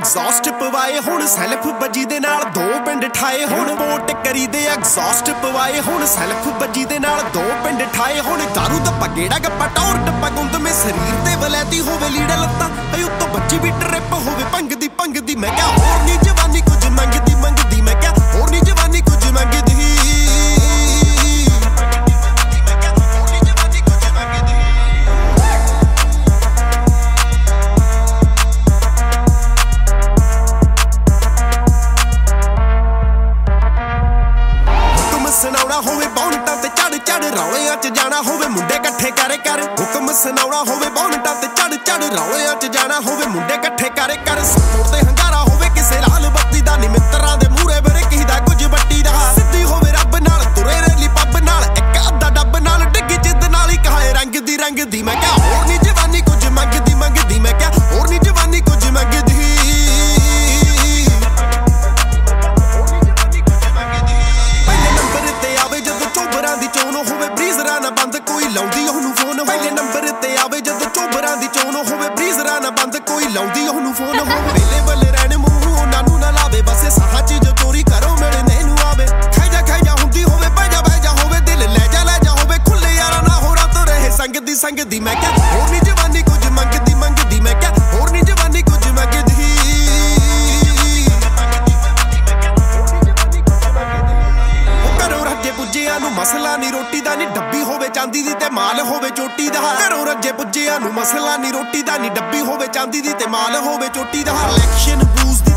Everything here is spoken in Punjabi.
ਐਗਜ਼ੌਸਟ ਪਵਾਏ ਹੁਣ ਸੈਲਫ ਬੱਜੀ ਦੇ ਨਾਲ ਦੋ ਪਿੰਡ ਠਾਏ ਹੁਣ ਵੋਟ ਕਰੀਦੇ ਐਗਜ਼ੌਸਟ ਪਵਾਏ ਹੁਣ ਸੈਲਫ ਬੱਜੀ ਦੇ ਨਾਲ ਦੋ ਪਿੰਡ ਠਾਏ ਹੁਣ ਦਾਰੂ ਦਾ ਪਗੇੜਾ ਗੱਪਾ ਟੌਰ ਡੱਬਾ ਗੁੰਦ ਮੇ ਸਰੀਰ ਤੇ ਵਲੈਤੀ ਹੋਵੇ ਲੀੜਾ ਲੱਤਾਂ ਅਈ ਉੱਤੋਂ ਬੱਜੀ ਵੀ ਟਰਿਪ ਹੋਵੇ ਭੰਗ ਦੀ ਮੈਂ ਕਿਹਾ ਹੋਰ ਨੀ ਜਵਾਨੀ ਕੁਝ ਮੰਗਦੀ ਮੈਂ ਕਿਹਾ ਹੋਰ ਨੀ ਜਵਾਨੀ ਕੁਝ ਮੰਗਦੀ ਸੁਣਾਉਣਾ ਹੋਵੇ ਬੌਂਟਾਂ ਤੇ ਚੜ ਰੌਲਿਆਂ 'ਚ ਜਾਣਾ ਹੋਵੇ ਮੁੰਡੇ ਇਕੱਠੇ ਕਰ ਹੁਕਮ ਸੁਣਾਉਣਾ ਹੋਵੇ ਬੌਂਟਾਂ ਤੇ ਚੜ ਰੌਲਿਆਂ 'ਚ ਜਾਣਾ ਹੋਵੇ ਮੁੰਡੇ ਇਕੱਠੇ ਕਰ ਸਪੋਰਟ ਤੇ ਹੰਗਾਰਾ ਹੋਵੇ ਕਿਸੇ ਲਾਲ ਬੱਤੀ ਦਾ ਨੀ ਮਿੱਤਰਾਂ ਦੇ ਮੂਹਰੇ ਬਰੇ ਕਿਹਦਾ ਕੁਝ ਬੱਟੀ ਦਾ ਸਿੱਧੀ ਹੋਵੇ ਰੱਬ ਨਾਲ ਤੁਰੇ ਰੈਲੀ ਪੱਬ ਨਾਲ ਇੱਕ ਅੱਧਾ ਡੱਬ ਨਾਲ ਡਿੱਗੀ ਜਿੱਦ ਨਾਲ ਹੀ ਕਹਾਏ ਰੰਗ ਦੀ ਮੈਂ ਕਿਹਾ ਹੋਰ ਨੀ ਜਵਾਨੀ ਕੁਝ ਮੰਗਦੀ ਮੈਂ ਕਿਹਾ ਹੋਰ ਨੀ ਜਵਾਨੀ ਕੁਝ ਮੰਗਦੀ ਲਾਉਂਦੀ ਉਹਨੂੰ ਫੋਨ ਪਹਿਲੇ ਨੰਬਰ ਤੇ ਆਵੇ ਜਦੋਂ ਚੋਬਰਾਂ ਦੀ ਚੋਣ ਹੋਵੇ ਬਰੀਜ਼ਰਾਂ ਨਾ ਬੰਦ ਕੋਈ ਲਾਉਂਦੀ ਉਹਨੂੰ ਫੋਨ ਹੋਵੇ ਵੇਲੇ ਬੱਲੇ ਰਹਿਣ ਮੂੰਹ ਉਹਨਾਂ ਨੂੰ ਨਾ ਲਾਵੇ ਬਸੇ ਸਾਹਾਂ 'ਚ ਜੋ ਚੋਰੀ ਕਰੋ ਮਿਲਣੇ ਨੂੰ ਆਵੇ ਖਾਈ ਜਾ ਹੁੰਦੀ ਹੋਵੇ ਬਹਿ ਜਾ ਹੋਵੇ ਦਿਲ ਲੈ ਜਾ ਹੋਵੇ ਖੁੱਲੇ ਯਾਰਾਂ ਨਾ ਹੋਰਾਂ ਤੋਂ ਰਹੇ ਸੰਗਦੀ ਮੈਂ ਕਿਹਾ ਹੋਰ ਨੀ ਜਵਾਨੀ ਕੁਝ ਮੰਗਦੀ ਮੈਂ ਕਿਹਾ ਹੋਰ ਨੀ ਜਵਾਨੀ ਕੁਝ ਮੰਗਦੀ ਪੁੱਜਿਆਂ ਨੂੰ ਮਸਲਾ ਨੀ ਰੋਟੀ ਦਾ ਨੀ ਡੱਬੀ ਹੋਵੇ ਚਾਂਦੀ ਦੀ ਤੇ ਮਾਲ ਹੋਵੇ ਚੋਟੀ ਦਾ ਘਰੋਂ ਰੱਜੇ ਪੁੱਜਿਆਂ ਨੂੰ ਮਸਲਾ ਨੀ ਰੋਟੀ ਦਾ ਨੀ ਡੱਬੀ ਹੋਵੇ ਚਾਂਦੀ ਦੀ ਤੇ ਮਾਲ ਹੋਵੇ ਚੋਟੀ ਦਾ ਇਲੈਕਸ਼ਨ ਬੂਸ